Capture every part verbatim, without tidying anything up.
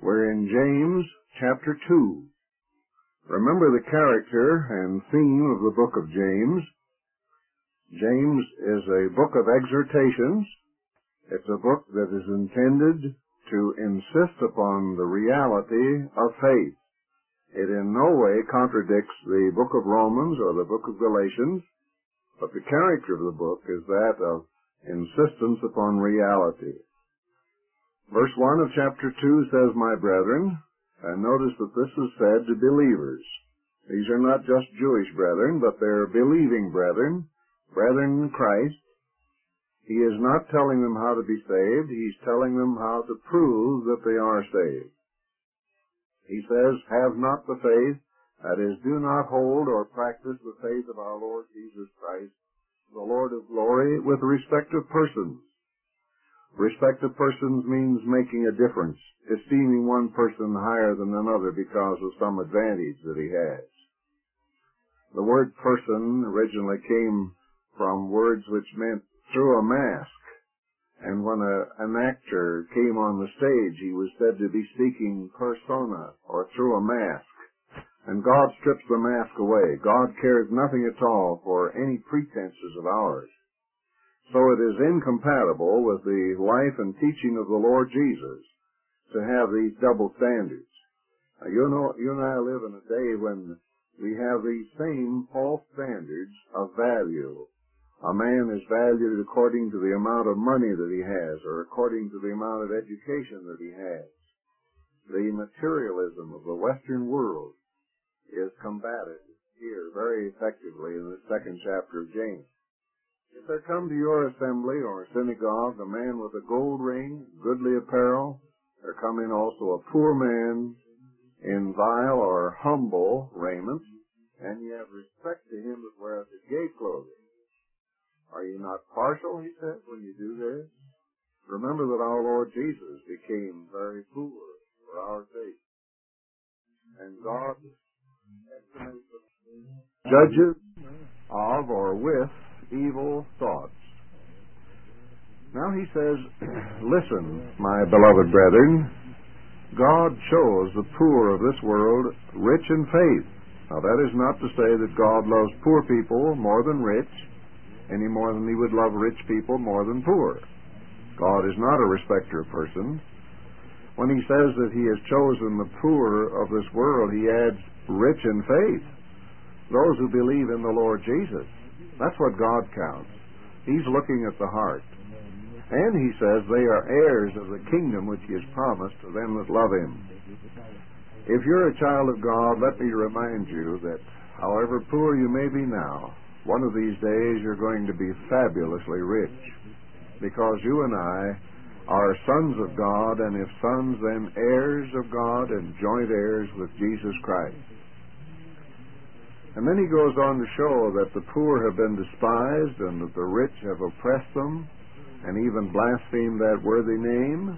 We're in James chapter two. Remember the character and theme of the book of James. James is a book of exhortations. It's a book that is intended to insist upon the reality of faith. It in no way contradicts the book of Romans or the book of Galatians, but the character of the book is that of insistence upon reality. Verse one of chapter two says, "My brethren," and notice that this is said to believers. These are not just Jewish brethren, but they're believing brethren, brethren in Christ. He is not telling them how to be saved. He's telling them how to prove that they are saved. He says, "Have not the faith," that is, do not hold or practice the faith of our Lord Jesus Christ, the Lord of glory, with respect of persons. Respect of persons means making a difference, esteeming one person higher than another because of some advantage that he has. The word person originally came from words which meant through a mask. And when a, an actor came on the stage, he was said to be speaking persona, or through a mask. And God strips the mask away. God cares nothing at all for any pretenses of ours. So it is incompatible with the life and teaching of the Lord Jesus to have these double standards. Now, you know, you and I live in a day when we have these same false standards of value. A man is valued according to the amount of money that he has, or according to the amount of education that he has. The materialism of the Western world is combated here very effectively in the second chapter of James. If there come to your assembly or synagogue a man with a gold ring, goodly apparel, there come in also a poor man in vile or humble raiment, and ye have respect to him that weareth the gay clothing. Are you not partial, he says, when you do this? Remember that our Lord Jesus became very poor for our sake. And God estimates the judges of or with evil thoughts. Now he says, "Listen, my beloved brethren, God chose the poor of this world rich in faith." Now that is not to say that God loves poor people more than rich, any more than he would love rich people more than poor. God is not a respecter of persons. When he says that he has chosen the poor of this world, he adds rich in faith, those who believe in the Lord Jesus. That's what God counts. He's looking at the heart. And he says they are heirs of the kingdom which he has promised to them that love him. If you're a child of God, let me remind you that however poor you may be now, one of these days you're going to be fabulously rich, because you and I are sons of God, and if sons, then heirs of God and joint heirs with Jesus Christ. And then he goes on to show that the poor have been despised and that the rich have oppressed them and even blasphemed that worthy name.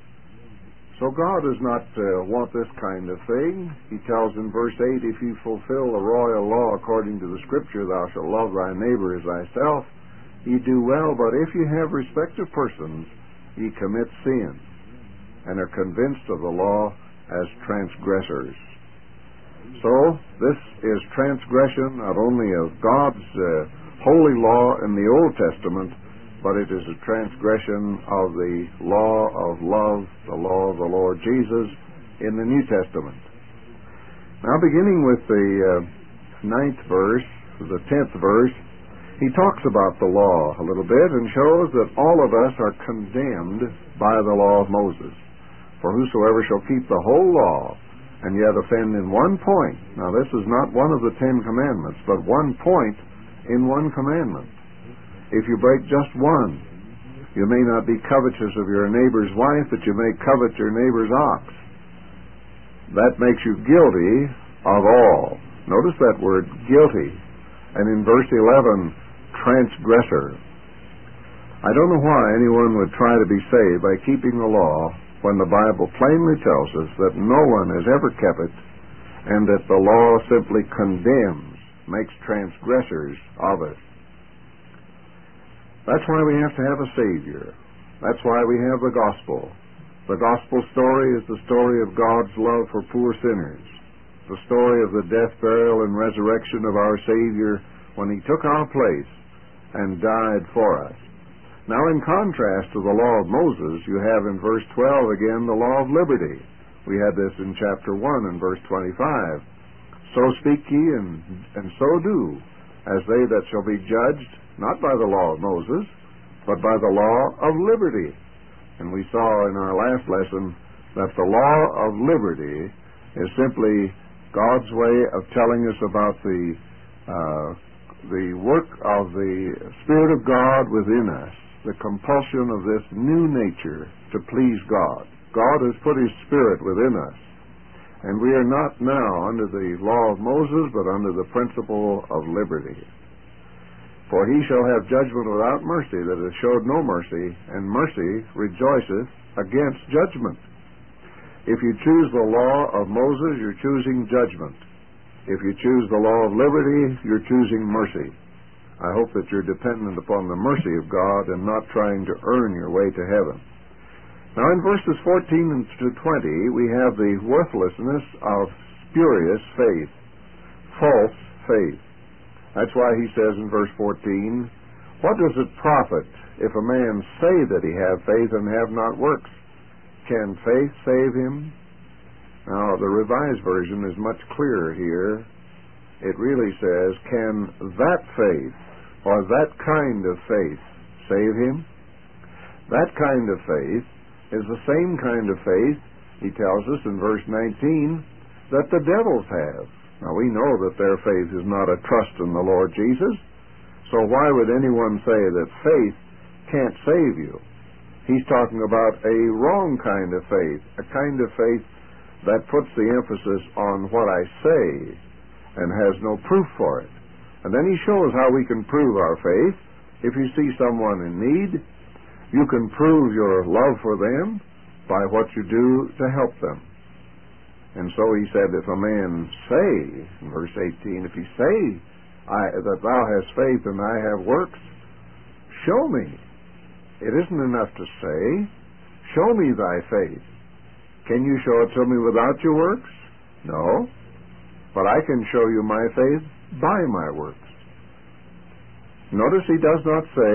So God does not uh, want this kind of thing. He tells in verse eight, "If you fulfill the royal law according to the Scripture, thou shalt love thy neighbor as thyself, ye do well. But if ye have respect of persons, ye commit sin, and are convinced of the law as transgressors." So this is transgression not only of God's uh, holy law in the Old Testament, but it is a transgression of the law of love, the law of the Lord Jesus in the New Testament. Now beginning with the uh, ninth verse, the tenth verse, he talks about the law a little bit and shows that all of us are condemned by the law of Moses. "For whosoever shall keep the whole law and yet offend in one point." Now this is not one of the Ten Commandments, but one point in one commandment. If you break just one, you may not be covetous of your neighbor's wife, but you may covet your neighbor's ox. That makes you guilty of all. Notice that word, guilty. And in verse eleven, transgressor. I don't know why anyone would try to be saved by keeping the law when the Bible plainly tells us that no one has ever kept it, and that the law simply condemns, makes transgressors of it. That's why we have to have a Savior. That's why we have the gospel. The gospel story is the story of God's love for poor sinners, the story of the death, burial, and resurrection of our Savior when He took our place and died for us. Now, in contrast to the law of Moses, you have in verse twelve again the law of liberty. We had this in chapter one and verse twenty-five. So speak ye, and, and so do, as they that shall be judged, not by the law of Moses, but by the law of liberty. And we saw in our last lesson that the law of liberty is simply God's way of telling us about the uh, the work of the Spirit of God within us, the compulsion of this new nature to please God. God has put His Spirit within us, and we are not now under the law of Moses, but under the principle of liberty. For he shall have judgment without mercy that has showed no mercy, and mercy rejoiceth against judgment. If you choose the law of Moses, you're choosing judgment. If you choose the law of liberty, you're choosing mercy. I hope that you're dependent upon the mercy of God and not trying to earn your way to heaven. Now in verses fourteen to twenty, we have the worthlessness of spurious faith, false faith. That's why he says in verse fourteen, what does it profit if a man say that he have faith and have not works? Can faith save him? Now, the Revised Version is much clearer here. It really says, can that faith, or that kind of faith, save him? That kind of faith is the same kind of faith, he tells us in verse nineteen, that the devils have. Now, we know that their faith is not a trust in the Lord Jesus, so why would anyone say that faith can't save you? He's talking about a wrong kind of faith, a kind of faith that puts the emphasis on what I say and has no proof for it. And then he shows how we can prove our faith. If you see someone in need, you can prove your love for them by what you do to help them. And so he said, if a man say, in verse eighteen, if he say I, that thou hast faith and I have works, show me. It isn't enough to say, show me thy faith. Can you show it to me without your works? No. But I can show you my faith by my works. Notice he does not say,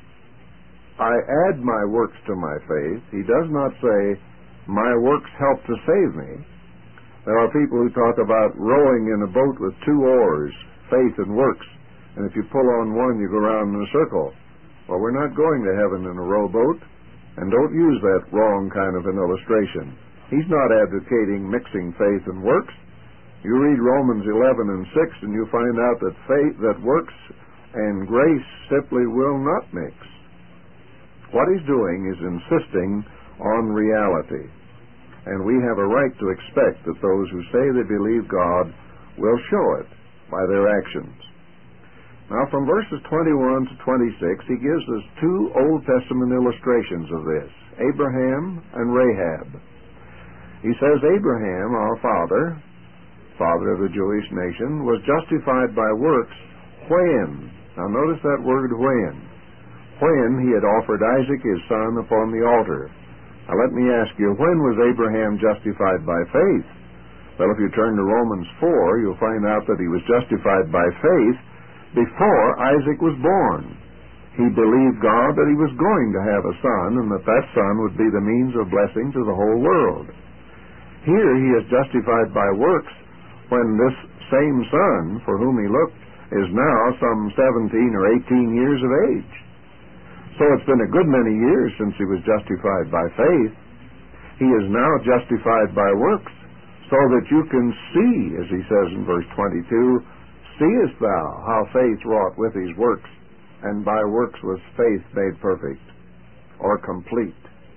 I add my works to my faith. He does not say, my works help to save me. There are people who talk about rowing in a boat with two oars, faith and works, and if you pull on one, you go around in a circle. Well, we're not going to heaven in a rowboat, and don't use that wrong kind of an illustration. He's not advocating mixing faith and works. You read Romans eleven and six, and you find out that faith, that works and grace simply will not mix. What he's doing is insisting on reality. And we have a right to expect that those who say they believe God will show it by their actions. Now, from verses twenty-one to twenty-six, he gives us two Old Testament illustrations of this, Abraham and Rahab. He says, Abraham, our father, father of the Jewish nation, was justified by works when, now notice that word when, when he had offered Isaac his son upon the altar. Now let me ask you, when was Abraham justified by faith? Well, if you turn to Romans four, you'll find out that he was justified by faith before Isaac was born. He believed God that he was going to have a son, and that that son would be the means of blessing to the whole world. Here he is justified by works when this same son, for whom he looked, is now some seventeen or eighteen years of age. So it's been a good many years since he was justified by faith. He is now justified by works, so that you can see, as he says in verse twenty-two, seest thou how faith wrought with his works, and by works was faith made perfect, or complete.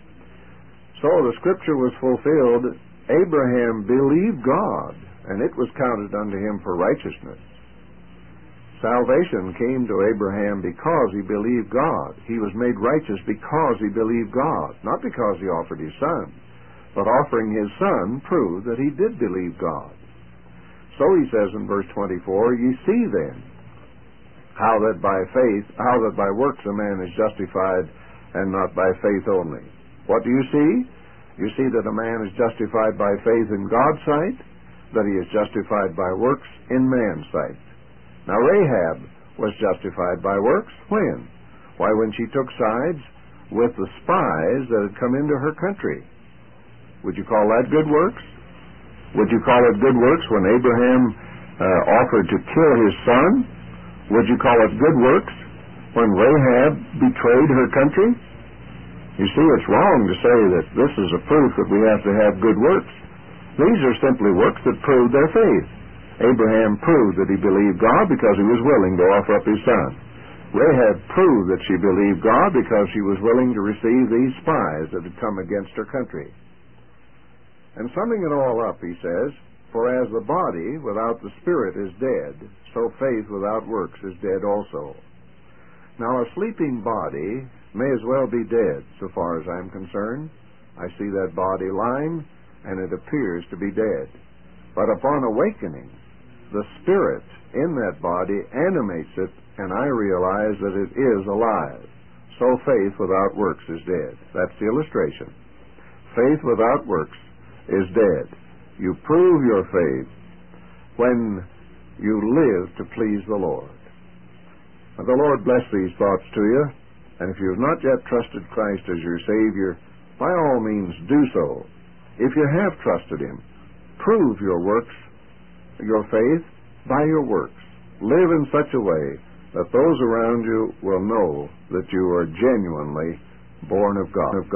So the scripture was fulfilled. Abraham believed God, and it was counted unto him for righteousness. Salvation came to Abraham because he believed God. He was made righteous because he believed God, not because he offered his son. But offering his son proved that he did believe God. So he says in verse twenty-four, ye see then how that by faith, how that by works a man is justified, and not by faith only. What do you see? You see that a man is justified by faith in God's sight, that he is justified by works in man's sight. Now Rahab was justified by works when? Why, when she took sides with the spies that had come into her country. Would you call that good works? Would you call it good works when Abraham uh, offered to kill his son? Would you call it good works when Rahab betrayed her country? You see, it's wrong to say that this is a proof that we have to have good works. These are simply works that prove their faith. Abraham proved that he believed God because he was willing to offer up his son. Rahab proved that she believed God because she was willing to receive these spies that had come against her country. And summing it all up, he says, "For as the body without the spirit is dead, so faith without works is dead also." Now, a sleeping body may as well be dead, so far as I'm concerned. I see that body lying, and it appears to be dead. But upon awakening, the spirit in that body animates it, and I realize that it is alive. So faith without works is dead. That's the illustration. Faith without works is dead. You prove your faith when you live to please the Lord. Now, the Lord bless these thoughts to you, and if you have not yet trusted Christ as your Savior, by all means do so. If you have trusted Him, prove your works, your faith, by your works. Live in such a way that those around you will know that you are genuinely born of God.